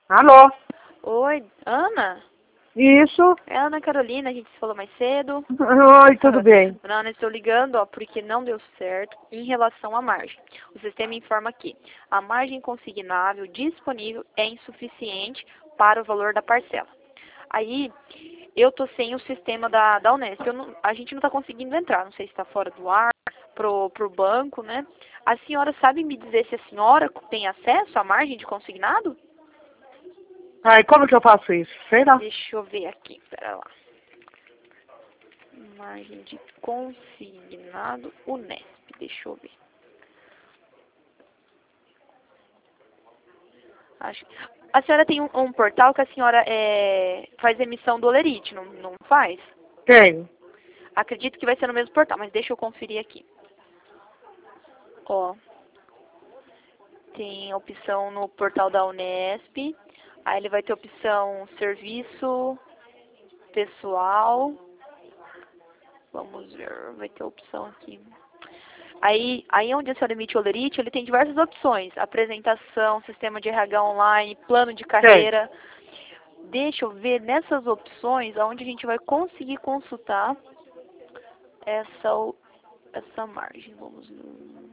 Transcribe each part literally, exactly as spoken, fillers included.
Alô? Oi, Ana? Isso? É a Ana Carolina, a gente se falou mais cedo. Oi, tudo bem? Ana, estou ligando, ó, porque não deu certo em relação à margem. O sistema informa que a margem consignável disponível é insuficiente para o valor da parcela. Aí, eu tô sem o sistema da, da Unesp. Eu não- a gente não está conseguindo entrar, não sei se está fora do ar, pro, pro banco, né? A senhora sabe me dizer se a senhora tem acesso à margem de consignado? Ai, como que eu faço isso? Sei lá. Deixa eu ver aqui, pera lá. Margem de consignado Unesp, deixa eu ver. Acho... A senhora tem um, um portal que a senhora é, faz emissão do Olerite, não, não faz? Tenho. Acredito que vai ser no mesmo portal, mas deixa eu conferir aqui. Ó, tem a opção no portal da Unesp, aí ele vai ter opção serviço pessoal. Vamos ver, vai ter opção aqui. Aí, aí onde a senhora emite o Olerite, ele tem diversas opções. Apresentação, sistema de R H online, plano de carreira. Deixa eu ver nessas opções onde a gente vai conseguir consultar essa, essa margem. Vamos ver.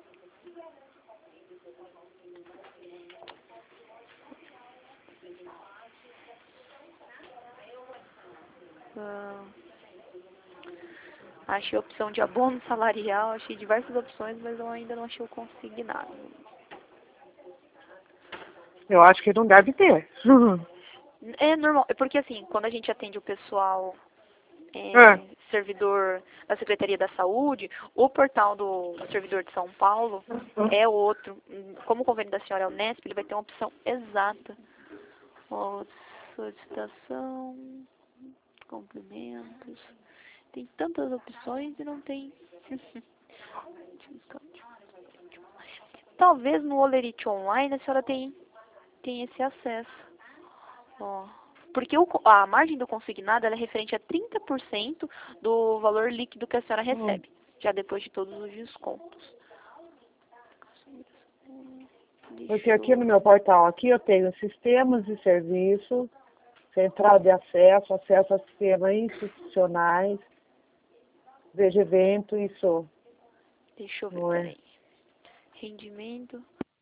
Ah, achei a opção de abono salarial, achei diversas opções, mas eu ainda não achei o consignado. Eu acho que não deve ter. É normal, é porque assim, quando a gente atende o pessoal, é, É. servidor da Secretaria da Saúde, o portal do, do servidor de São Paulo é outro. Como o convênio da senhora é o Unesp, ele vai ter uma opção exata. Ó, solicitação, complementos. Tem tantas opções e não tem. Talvez no Olerite Online a senhora tem, tem esse acesso. Ó, porque o, a margem do consignado ela é referente a trinta por cento do valor líquido que a senhora recebe, já depois de todos os descontos. Porque aqui no meu portal, aqui eu tenho sistemas de serviço, central de acesso, acesso a sistemas institucionais, veja evento, isso. Deixa eu ver, Não é? peraí. Rendimento.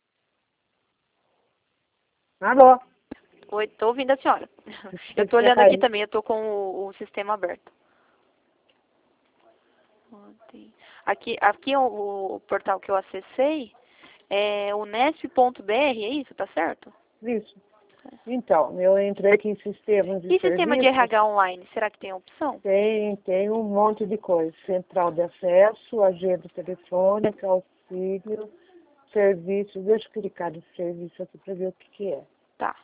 Alô? Oi, tô ouvindo a senhora. Eu Você tô quer olhando aqui cair? também, eu tô com o, o sistema aberto. Aqui, aqui o, o portal que eu acessei é unesp ponto br, é isso, tá certo? Isso. Então, eu entrei aqui em sistemas de E sistema de serviço, R H online, será que tem a opção? tem, tem um monte de coisa. Central de acesso, agenda telefônica, auxílio, serviços. Deixa eu clicar nesse serviço aqui para ver o que, que é. Tá.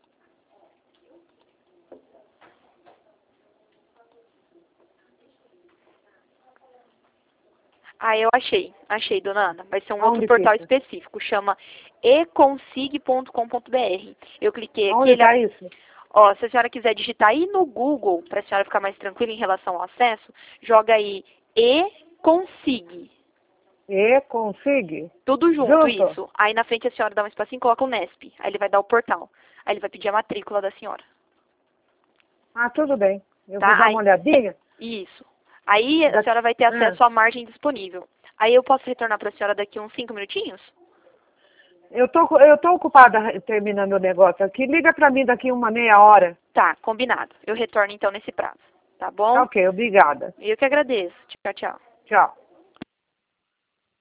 Ah, eu achei. Achei, dona Ana. Vai ser um outro Aonde portal fica? específico. Chama e consig ponto com ponto br. Eu cliquei aqui. Aonde Ele... está isso? Ó, se a senhora quiser digitar aí no Google, para a senhora ficar mais tranquila em relação ao acesso, joga aí e consig. E consig? Tudo junto, Junto? isso. Aí na frente a senhora dá um espacinho e coloca o Nesp. Aí ele vai dar o portal. Aí ele vai pedir a matrícula da senhora. Ah, tudo bem. Eu vou Tá? dar Aí, uma olhadinha. isso. Aí a Da... senhora vai ter Ah, acesso à margem disponível. Aí eu posso retornar para a senhora daqui uns cinco minutinhos? eu tô, eu tô ocupada terminando o negócio aqui. Liga para mim daqui uma meia hora. Tá, combinado. Eu retorno então nesse prazo. Tá Tá bom? ok, obrigada. Eu que agradeço. Tchau, tchau. Tchau.